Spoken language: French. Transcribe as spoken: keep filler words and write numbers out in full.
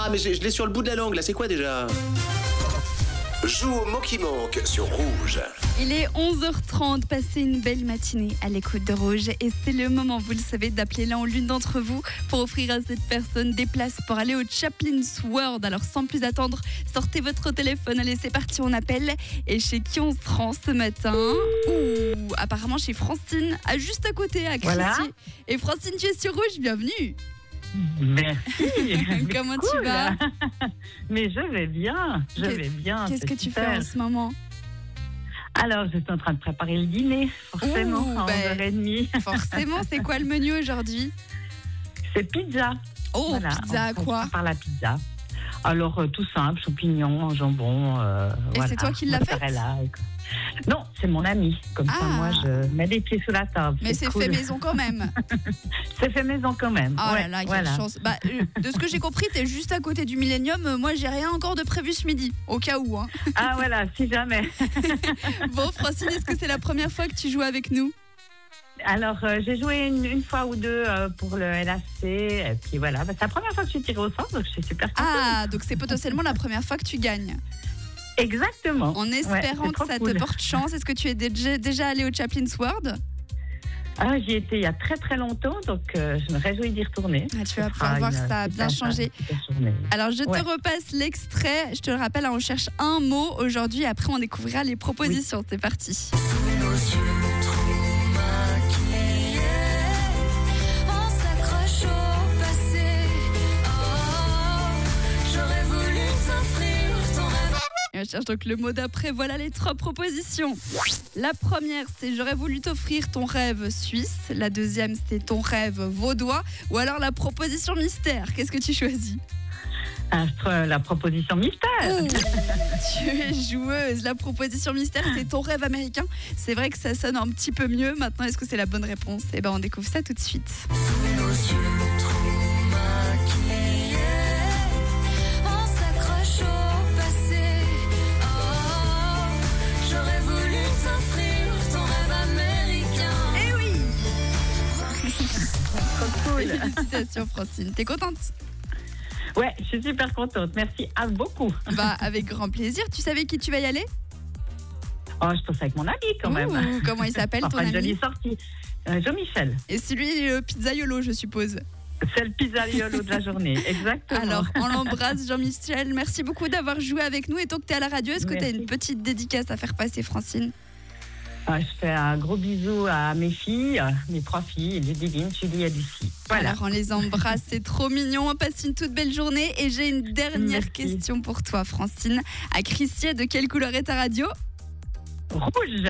mais je, je l'ai sur le bout de la langue, là, c'est quoi déjà? Joue au mot qui manque sur Rouge. Il est onze heures trente, passez une belle matinée à l'écoute de Rouge et c'est le moment, vous le savez, d'appeler l'un ou l'une d'entre vous pour offrir à cette personne des places pour aller au Chaplin's World. Alors sans plus attendre, sortez votre téléphone, allez c'est parti, on appelle. Et chez qui on se rend ce matin? Ouh, apparemment chez Francine, à juste à côté, à Christy. Voilà. Et Francine, tu es sur Rouge, bienvenue. Merci. Comment cool. tu vas? Mais je vais bien, je Qu'est- vais bien. Qu'est-ce c'est que tu super. fais en ce moment? Alors, je suis en train de préparer le dîner, forcément, Ouh, à ben, onze heures trente. Forcément, c'est quoi le menu aujourd'hui? C'est pizza. Oh, Voilà, pizza à on quoi? prépare la pizza. Alors, euh, tout simple, champignons, jambon. Euh, Et voilà, c'est toi qui l'as faite? mozzarella, et quoi. Non, c'est mon ami. Comme ça, Ah. moi, je mets les pieds sous la table. Mais c'est cool. fait maison quand même. C'est fait maison quand même. Oh ouais, là là, quelle voilà. chance. Bah, euh, de ce que j'ai compris, t'es juste à côté du Millennium. Euh, Moi, j'ai rien encore de prévu ce midi, au cas où. Hein. Ah voilà, si jamais. Bon, Francine, est-ce que c'est la première fois que tu joues avec nous? Alors, euh, j'ai joué une, une fois ou deux euh, pour le L A C. Et puis voilà, bah, c'est la première fois que je suis tirée au sort, donc je suis super contente. Ah, donc c'est potentiellement la première fois que tu gagnes. Exactement. En espérant Ouais, que c'est ça trop te cool. porte chance, est-ce que tu es déjà, déjà allé au Chaplin's World? Ah, j'y étais il y a très très longtemps, donc euh, je me réjouis d'y retourner. Ah, tu vas Ce pouvoir sera voir une que ça a bien super- changé. super journée. Alors, je te Ouais. repasse l'extrait. Je te le rappelle, on cherche un mot aujourd'hui. Après, on découvrira les propositions. C'est parti. On s'accroche au passé. Oh, j'aurais voulu t'offrir ton rêve. Et on cherche donc le mot d'après. Voilà les trois propositions. La première, c'est j'aurais voulu t'offrir ton rêve suisse. La deuxième, c'est ton rêve vaudois. Ou alors la proposition mystère. Qu'est-ce que tu choisis? Ah, je- la proposition mystère. Oh, tu es joueuse. La proposition mystère, c'est ton rêve américain. C'est vrai que ça sonne un petit peu mieux. Maintenant, est-ce que c'est la bonne réponse? Eh ben, on découvre ça tout de suite. On s'accroche au passé. Oh, j'aurais voulu t'offrir ton rêve américain. Eh oui! Trop cool. Félicitations, Francine. T'es contente? Ouais, je suis super contente. Merci à beaucoup. Bah, avec grand plaisir. Tu savais qui tu vas y aller? Oh, je pense avec mon ami quand même. Ouh, comment il s'appelle, ton Enfin, une ami? jolie sortie. Euh, Jean-Michel. Et c'est lui le pizzaiolo, je suppose. C'est le pizzaiolo de la journée. Exactement. Alors, on l'embrasse, Jean-Michel. Merci beaucoup d'avoir joué avec nous. Et tant que tu es à la radio, est-ce que tu as Merci. une petite dédicace à faire passer, Francine? Ah, je fais un gros bisou à mes filles, mes trois filles, Ludivine, Julie et Lucie. Voilà. Alors, on les embrasse, c'est trop mignon. On passe une toute belle journée. Et j'ai une dernière Merci. question pour toi, Francine. À Christier, de quelle couleur est ta radio? Rouge.